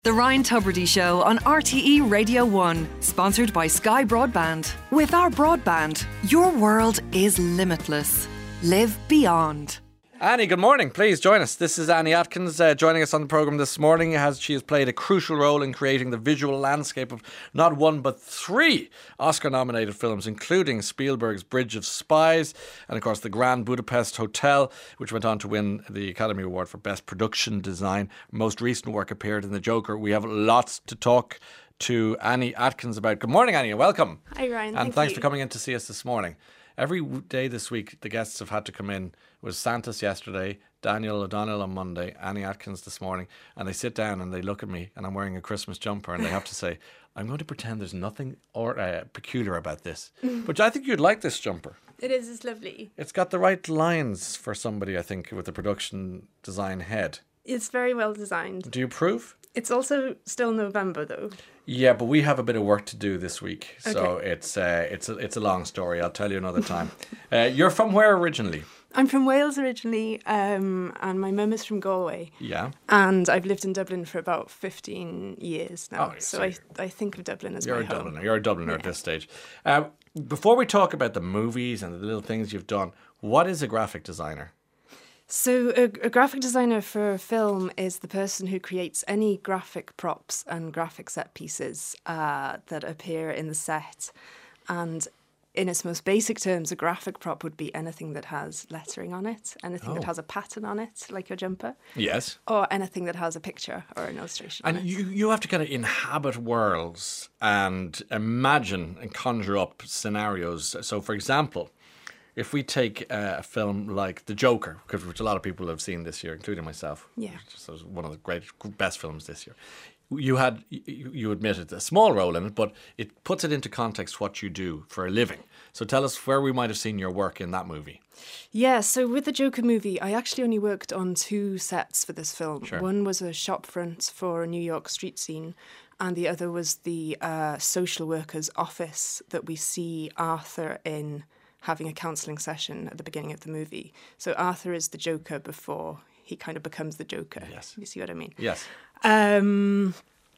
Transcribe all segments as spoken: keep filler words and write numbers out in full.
The Ryan Tubridy Show on R T E Radio one, sponsored by Sky Broadband. With our broadband, your world is limitless. Live beyond. Annie, good morning. Please join us. This is Annie Atkins uh, joining us on the programme this morning. As she has played a crucial role in creating the visual landscape of not one but three Oscar-nominated films, including Spielberg's Bridge of Spies and, of course, The Grand Budapest Hotel, which went on to win the Academy Award for Best Production Design. Most recent work appeared in The Joker. We have lots to talk to Annie Atkins about. Good morning, Annie, and welcome. Hi, Ryan. And thank thanks you. for coming in to see us this morning. Every day this week, the guests have had to come in. It was Santos yesterday, Daniel O'Donnell on Monday, Annie Atkins this morning, and they sit down and they look at me, and I'm wearing a Christmas jumper, and they have to say, I'm going to pretend there's nothing or uh, peculiar about this. But I think you'd like this jumper. It is, it's lovely. It's got the right lines for somebody, I think, with a production design head. It's very well designed. Do you approve? It's also still November, though. Yeah, but we have a bit of work to do this week, so Okay. it's uh, it's a, it's a long story. I'll tell you another time. uh, you're from where originally? I'm from Wales originally, um, and my mum is from Galway. Yeah. And I've lived in Dublin for about fifteen years now. Oh, so so I, I think of Dublin as You're my a home. Dubliner. You're a Dubliner at Yeah. this stage. Uh, before we talk about the movies and the little things you've done, what is a graphic designer? So a, a graphic designer for a film is the person who creates any graphic props and graphic set pieces uh, that appear in the set. And in its most basic terms, a graphic prop would be anything that has lettering on it, anything Oh. that has a pattern on it, like your jumper, Yes. or anything that has a picture or an illustration on And it. you, you have to kind of inhabit worlds and imagine and conjure up scenarios. So, for example, if we take uh, a film like The Joker, which which a lot of people have seen this year, including myself, Yeah. which was one of the great, best films this year. You had, you you admitted, a small role in it, but it puts it into context what you do for a living. So tell us where we might have seen your work in that movie. Yeah, so with the Joker movie, I actually only worked on two sets for this film. Sure. One was a shop front for a New York street scene, and the other was the uh, social worker's office that we see Arthur in having a counselling session at the beginning of the movie. So Arthur is the Joker before he kind of becomes the Joker. Yes. You see what I mean? Yes. Um,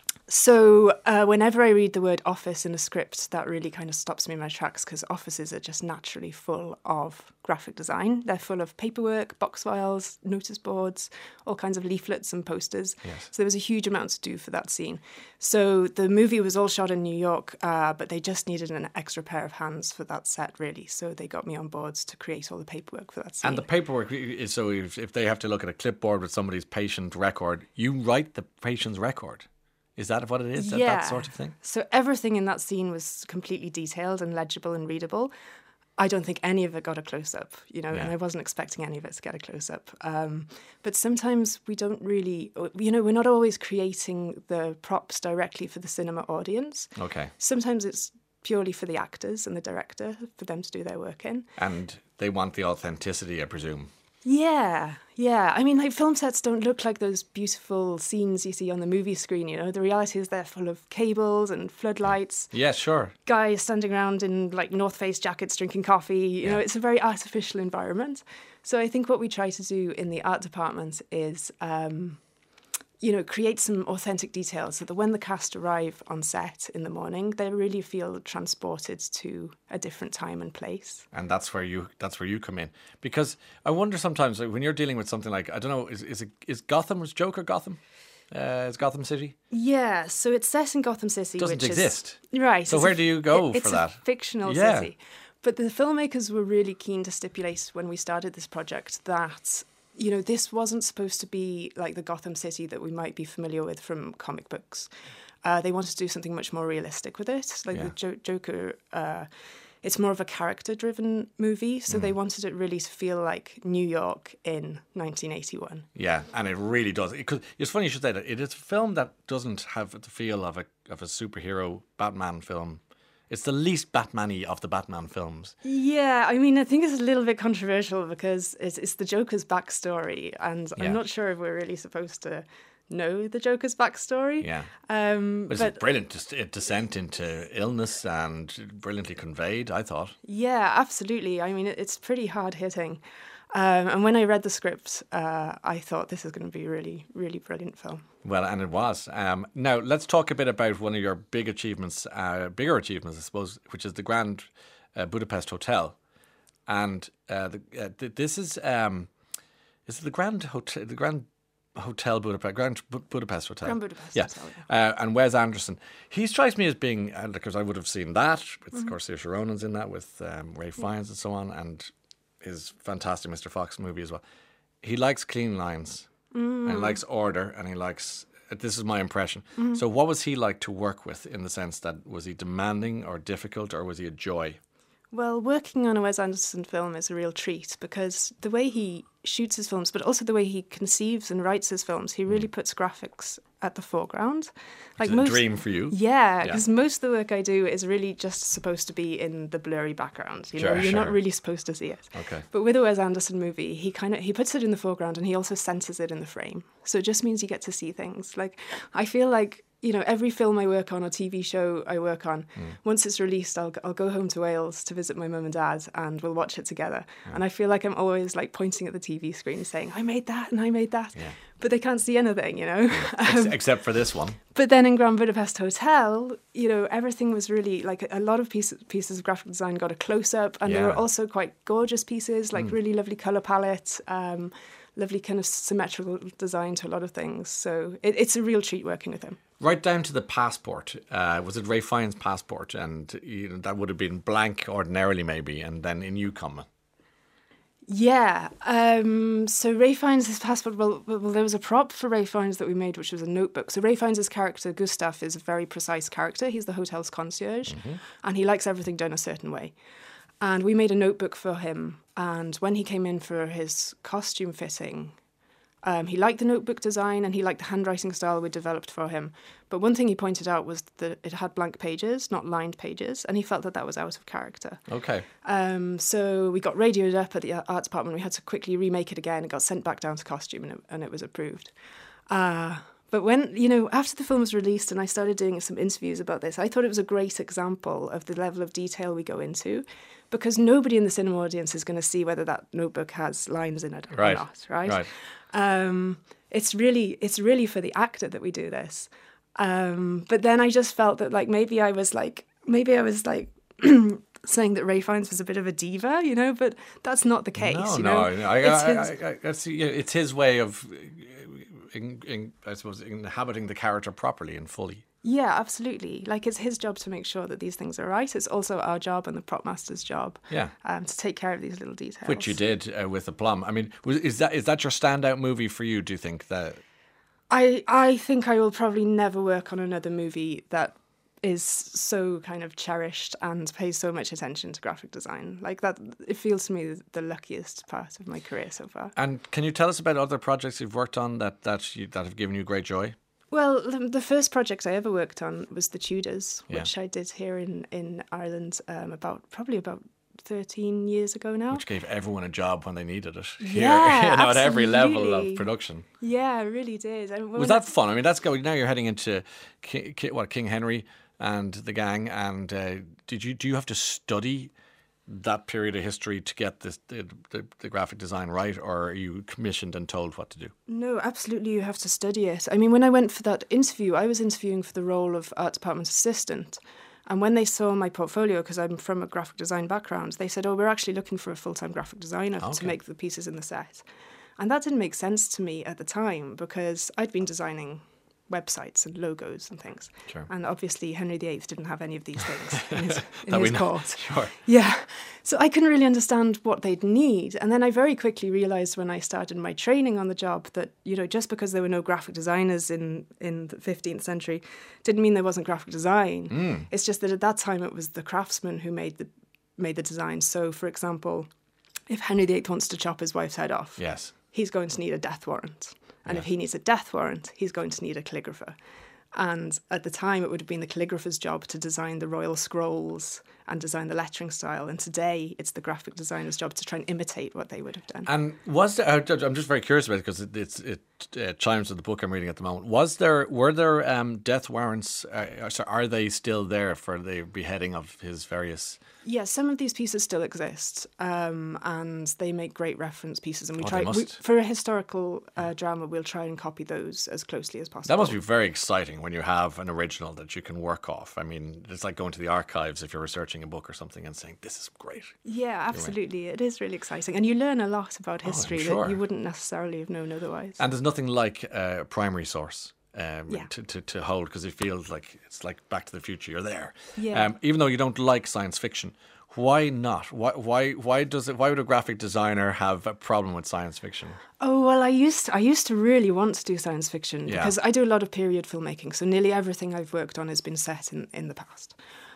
so uh, whenever I read the word office in a script, that really kind of stops me in my tracks because offices are just naturally full of graphic design. They're full of paperwork, box files, notice boards, all kinds of leaflets and posters. Yes. So there was a huge amount to do for that scene. So the movie was all shot in New York, uh, but they just needed an extra pair of hands for that set, really. So they got me on board to create all the paperwork for that scene. And the paperwork is so if, if they have to look at a clipboard with somebody's patient record, you write the patient's record. Is that what it is? That, that sort of thing? So everything in that scene was completely detailed and legible and readable. I don't think any of it got a close-up, you know, Yeah. and I wasn't expecting any of it to get a close-up. Um, but sometimes we don't really, you know, we're not always creating the props directly for the cinema audience. Okay. Sometimes it's purely for the actors and the director, for them to do their work in. And they want the authenticity, I presume. Yeah, yeah. I mean, like, film sets don't look like those beautiful scenes you see on the movie screen, you know. The reality is they're full of cables and floodlights, Yeah, sure. guys standing around in, like, North Face jackets drinking coffee. You know, Yeah. it's a very artificial environment. So I think what we try to do in the art department is, um, you know, create some authentic details so that when the cast arrive on set in the morning, they really feel transported to a different time and place. And that's where you that's where you come in. Because I wonder sometimes, like, when you're dealing with something like, I don't know, is is it is Gotham, was Joker Gotham? Uh, is Gotham City? Yeah, so it's set in Gotham City. Doesn't which exist. Is, right. So it's where a- do you go it- for it's that? It's a fictional Yeah. city. But the filmmakers were really keen to stipulate when we started this project that, you know, this wasn't supposed to be like the Gotham City that we might be familiar with from comic books. Uh, they wanted to do something much more realistic with it. Like Yeah. the jo- Joker, uh, it's more of a character-driven movie, so Mm. they wanted it really to feel like New York in nineteen eighty-one. Yeah, and it really does. Because it's funny you should say that. It is a film that doesn't have the feel of a of a superhero Batman film. It's the least Batman-y of the Batman films. Yeah, I mean, I think it's a little bit controversial because it's, it's the Joker's backstory, and Yeah. I'm not sure if we're really supposed to know the Joker's backstory. Yeah. Um, But it's but a brilliant just a descent into illness and brilliantly conveyed, I thought. yeah, absolutely. I mean, it, it's pretty hard hitting. Um, and when I read the script, uh, I thought this is going to be a really, really brilliant film. Well, and it was. Um, now, let's talk a bit about one of your big achievements, uh, bigger achievements, I suppose, which is the Grand uh, Budapest Hotel. And uh, the, uh, th- this is um, is it the Grand Hotel, the Grand Hotel Budapest, Grand Bu- Budapest Hotel. Grand Budapest yeah. Hotel, yeah. Uh, and Wes Anderson. He strikes me as being, uh, because I would have seen that, with, Mm-hmm. of course, Saoirse Ronan's in that, with um, Ray Fiennes and so on, and his fantastic Mister Fox movie as well. He likes clean lines, Mm. and he likes order, and he likes, this is my impression. Mm-hmm. So what was he like to work with, in the sense that, was he demanding or difficult, or was he a joy? Well, working on a Wes Anderson film is a real treat because the way he shoots his films, but also the way he conceives and writes his films, he really puts graphics at the foreground. Like it's a dream for you. Yeah, Yeah. because most of the work I do is really just supposed to be in the blurry background. You know, Sure, you're sure. not really supposed to see it. Okay. But with a Wes Anderson movie, he kind of he puts it in the foreground and he also centers it in the frame. So it just means you get to see things. Like I feel like, you know, every film I work on or T V show I work on, mm. once it's released, I'll I'll go home to Wales to visit my mum and dad, and we'll watch it together. Yeah. And I feel like I'm always like pointing at the T V screen, saying, "I made that and I made that," yeah. but they can't see anything, you know. Yeah. um, Except for this one. But then in Grand Budapest Hotel, you know, everything was really like a lot of pieces pieces of graphic design got a close up, and yeah. they were also quite gorgeous pieces, like mm. really lovely color palette. Um, lovely kind of symmetrical design to a lot of things. So it, it's a real treat working with him. Right down to the passport. Uh, was it Ray Fiennes' passport? And you know, that would have been blank ordinarily maybe, and then in you come. Yeah. Um, so Ray Fiennes' passport, well, well, there was a prop for Ray Fiennes that we made, which was a notebook. So Ray Fiennes' character, Gustav, is a very precise character. He's the hotel's concierge, mm-hmm. and he likes everything done a certain way. And we made a notebook for him. And when he came in for his costume fitting, um, he liked the notebook design and he liked the handwriting style we developed for him. But one thing he pointed out was that it had blank pages, not lined pages, and he felt that that was out of character. Okay. Um, so we got radioed up at the art department. We had to quickly remake it again. It got sent back down to costume and it, and it was approved. Uh, But when, you know, after the film was released and I started doing some interviews about this, I thought it was a great example of the level of detail we go into, because nobody in the cinema audience is going to see whether that notebook has lines in it or right. not, right? Right. Um, it's really, it's really for the actor that we do this. Um, but then I just felt that, like, maybe I was like, maybe I was like saying that Ray Fiennes was a bit of a diva, you know, but that's not the case. No, you no, know? no. I, it's, I, his... I, I, I see, it's his way of, in, in, I suppose, inhabiting the character properly and fully. Yeah, absolutely. Like, it's his job to make sure that these things are right. It's also our job and the prop master's job, yeah, um, to take care of these little details. Which you did uh, with aplomb. I mean, was, is that is that your standout movie for you? Do you think that? I I think I will probably never work on another movie that is so kind of cherished and pays so much attention to graphic design. Like that, it feels to me the luckiest part of my career so far. And can you tell us about other projects you've worked on that that you, that have given you great joy? Well, the, the first project I ever worked on was The Tudors, yeah. which I did here in in Ireland um, about probably about thirteen years ago now. Which gave everyone a job when they needed it. Yeah, here, you know, at every absolutely. level of production. Yeah, it really did. And was that fun? I mean, that's going. Now you're heading into King, what King Henry and the gang. And uh, did you do you have to study that period of history to get this, the, the the graphic design right, or are you commissioned and told what to do? No, absolutely, you have to study it. I mean, when I went for that interview, I was interviewing for the role of art department assistant. And when they saw my portfolio, because I'm from a graphic design background, they said, oh, we're actually looking for a full-time graphic designer okay. to make the pieces in the set. And that didn't make sense to me at the time, because I'd been designing websites and logos and things. Sure. And obviously Henry the Eighth didn't have any of these things in his, in that his we court. Sure. Yeah. So I couldn't really understand what they'd need. And then I very quickly realised when I started my training on the job that, you know, just because there were no graphic designers in, in the fifteenth century didn't mean there wasn't graphic design. Mm. It's just that at that time it was the craftsmen who made the made the design. So, for example, if Henry the Eighth wants to chop his wife's head off, yes, he's going to need a death warrant. And yes. if he needs a death warrant, he's going to need a calligrapher. And at the time, it would have been the calligrapher's job to design the royal scrolls and design the lettering style. And today, it's the graphic designer's job to try and imitate what they would have done. And was there? I'm just very curious about it because it, it's it uh, chimes with the book I'm reading at the moment. Was there? Were there um, death warrants? Uh, so are they still there for the beheading of his various? Yeah, some of these pieces still exist, um, and they make great reference pieces. And we Oh, try they must. we, for a historical uh, drama, we'll try and copy those as closely as possible. That must be very exciting when you have an original that you can work off. I mean, it's like going to the archives if you're researching a book or something and saying, "This is great." Yeah, absolutely. It is really exciting, and you learn a lot about history sure. that you wouldn't necessarily have known otherwise. And there's nothing like a primary source. Um, Yeah. to, to, to hold because it feels like it's like Back to the Future. You're there, Yeah. um, even though you don't like science fiction. Why not? Why why why does it? Why would a graphic designer have a problem with science fiction? Oh well, I used to, I used to really want to do science fiction Yeah. because I do a lot of period filmmaking. So nearly everything I've worked on has been set in, in the past.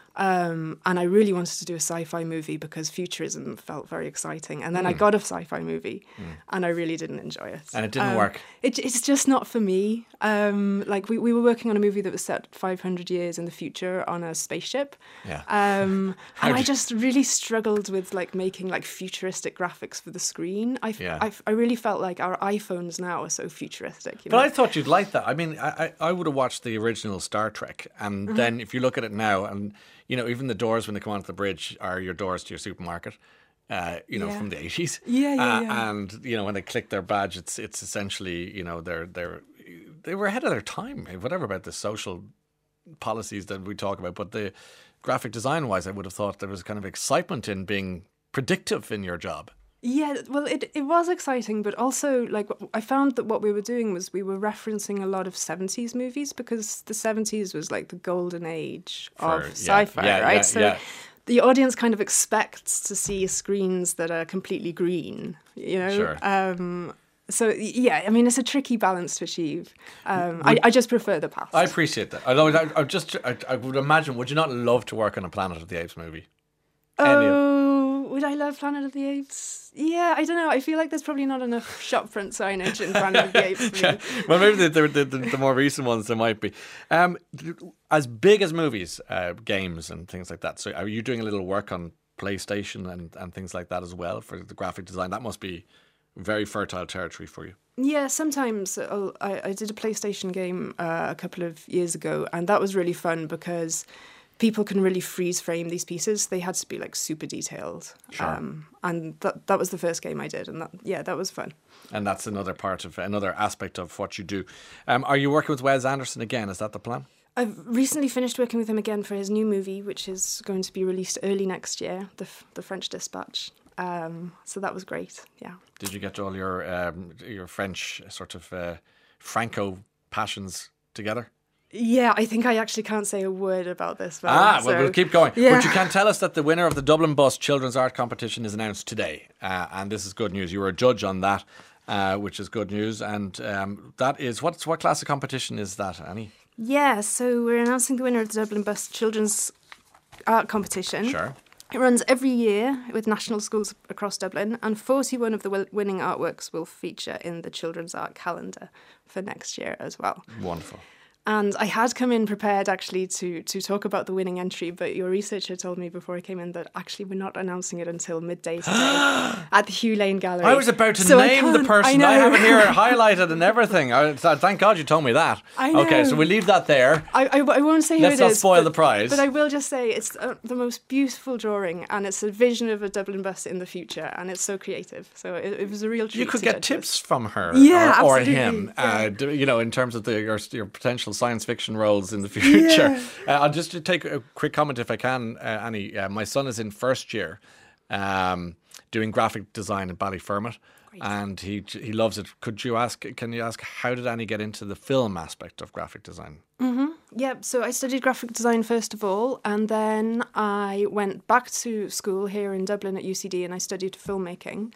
Um, and I really wanted to do a sci-fi movie because futurism felt very exciting. And then Mm. I got a sci-fi movie, and I really didn't enjoy it. And it didn't Um, work. It, it's just not for me. Um, like we, we were working on a movie that was set five hundred years in the future on a spaceship. Yeah. Um, How and I did- just really struggled with like making like futuristic graphics for the screen. I, f- Yeah. I, f- I really felt like our iPhones now are so futuristic. You But know? I thought you'd like that. I mean, I, I, I would have watched the original Star Trek, and Mm-hmm. then if you look at it now, and you know, even the doors when they come onto the bridge are your doors to your supermarket. Uh, you know, Yeah. from the eighties. Yeah, yeah, uh, yeah. And you know, when they click their badge, it's it's essentially, you know, they're they're they were ahead of their time. Whatever about the social policies that we talk about, but the graphic design wise, I would have thought there was kind of excitement in being predictive in your job. Yeah, well, it it was exciting, but also like I found that what we were doing was we were referencing a lot of seventies movies because the seventies was like the golden age For- of yeah, sci-fi, yeah, right? yeah, so yeah. the audience kind of expects to see screens that are completely green, you know. Sure. Um, so yeah, I mean it's a tricky balance to achieve. Um, I, I just prefer the past. I appreciate that. Although I, I just I, I would imagine, would you not love to work on a Planet of the Apes movie? Any of- Oh, would I love Planet of the Apes? Yeah, I don't know. I feel like there's probably not enough shopfront signage in Planet of the Apes for me. Well, maybe the, the, the, the more recent ones there might be. Um, as big as movies, uh, games and things like that. So are you doing a little work on PlayStation and, and things like that as well for the graphic design? That must be very fertile territory for you. Yeah, sometimes I'll, I, I did a PlayStation game uh, a couple of years ago, and that was really fun because people can really freeze frame these pieces. They had to be like super detailed. Sure. Um, and that that was the first game I did, and that yeah, that was fun. And that's another part of another aspect of what you do. Um, are you working with Wes Anderson again? Is that the plan? I've recently finished working with him again for his new movie, which is going to be released early next year, the the French Dispatch. Um, so that was great. Yeah. Did you get all your um, your French sort of uh, Franco passions together? Yeah, I think I actually can't say a word about this film. Ah, well, so- we'll keep going. Yeah. But you can tell us that the winner of the Dublin Bus Children's Art Competition is announced today. Uh, and this is good news. You were a judge on that, uh, which is good news. And um, that is, what's, what class of competition is that, Annie? Yeah, so we're announcing the winner of the Dublin Bus Children's Art Competition. Sure. It runs every year with national schools across Dublin, and forty-one of the wi- winning artworks will feature in the Children's Art Calendar for next year as well. Wonderful. And I had come in prepared actually to to talk about the winning entry, but your researcher told me before I came in that actually we're not announcing it until midday today at the Hugh Lane Gallery. I was about to So I name the can't- person. I, I, know. have it here highlighted and everything. I, thank God you told me that. I know. Okay, so we'll leave that there. I, I, I won't say who Let's it not is, spoil but- the prize. But I will just say it's uh, the most beautiful drawing, and it's a vision of a Dublin bus in the future, and it's so creative. So it, it was a real treat. You could to get judge tips this. from her Yeah, or, or absolutely, him, yeah. uh, do- you know, in terms of the, your, your potential science fiction roles in the future. Yeah. Uh, I'll just take a quick comment if I can, uh, Annie. Uh, my son is in first year um, doing graphic design at Ballyfermot. Great. And he he loves it. Could you ask? Can you ask how did Annie get into the film aspect of graphic design? Yeah, so I studied graphic design first of all, and then I went back to school here in Dublin at U C D, and I studied filmmaking.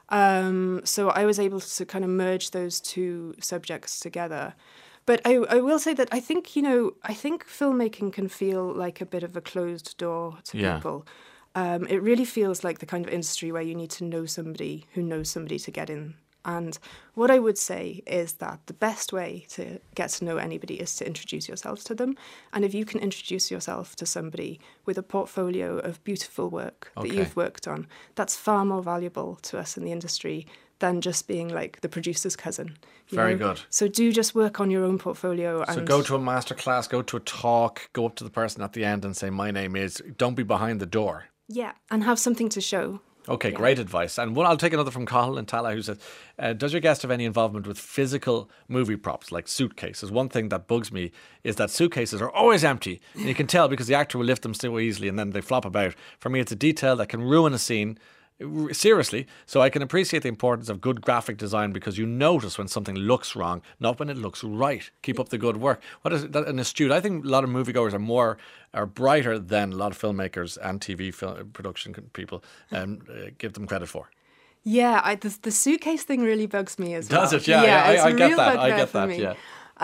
Um, so I was able to kind of merge those two subjects together. But I, I will say that I think, you know, I think filmmaking can feel like a bit of a closed door to Yeah. people. Um, it really feels like the kind of industry where you need to know somebody who knows somebody to get in And what I would say is that the best way to get to know anybody is to introduce yourself to them. And if you can introduce yourself to somebody with a portfolio of beautiful work Okay. that you've worked on, that's far more valuable to us in the industry than just being like the producer's cousin. you Very know? good. So do just work on your own portfolio. So and go to a masterclass, go to a talk, go up to the person at the end and say, my name is, don't be behind the door. Yeah, and have something to show. Okay, Yeah. great advice. And one, I'll take another from Cahill and Tala, who says, uh, does your guest have any involvement with physical movie props like suitcases? One thing that bugs me is that suitcases are always empty. And you can tell because the actor will lift them so easily and then they flop about. For me, it's a detail that can ruin a scene. R- Seriously, so I can appreciate the importance of good graphic design because you notice when something looks wrong, not when it looks right. Keep up the good work. What is that? An astute? I think a lot of moviegoers are more are brighter than a lot of filmmakers and T V film production people um, uh, give them credit for. Yeah, I, the, the suitcase thing really bugs me as well. Does it? Yeah, yeah, I- it's I a get real that, I bugbear get for that, me. yeah.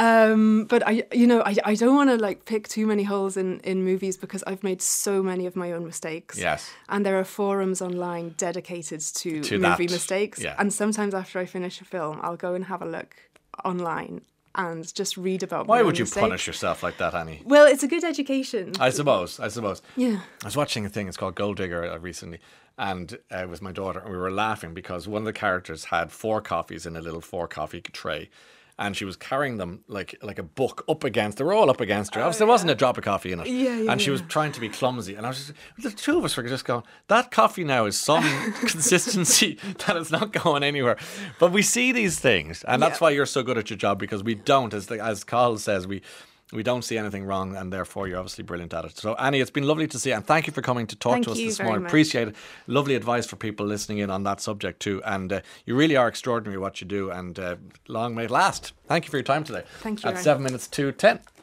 Um, but I, you know, I, I don't want to like pick too many holes in, in movies because I've made so many of my own mistakes. Yes. And there are forums online dedicated to, To movie that, mistakes. yeah. And sometimes after I finish a film, I'll go and have a look online and just read about Why my would own you mistakes. punish yourself like that, Annie? Well, it's a good education. I suppose, I suppose. Yeah. I was watching a thing, it's called Gold Digger uh, recently, and uh, it was my daughter, and we were laughing because one of the characters had four coffees in a little four coffee tray, and she was carrying them like like a book up against, they were all up against her. Obviously, there wasn't a drop of coffee in it. Yeah, yeah, and she was yeah. trying to be clumsy, and I was just, the two of us were just going, that coffee now is some consistency that it's not going anywhere. But we see these things, and that's Yeah. why you're so good at your job, because we don't, as the, as Carl says, we we don't see anything wrong, and therefore you're obviously brilliant at it. So Annie, it's been lovely to see you, and thank you for coming to talk Thank to us you this very morning. much. Appreciate it. Lovely advice for people listening in on that subject too, and uh, you really are extraordinary what you do, and uh, long may it last. Thank you for your time today. Thank you, At Ryan. seven minutes to ten.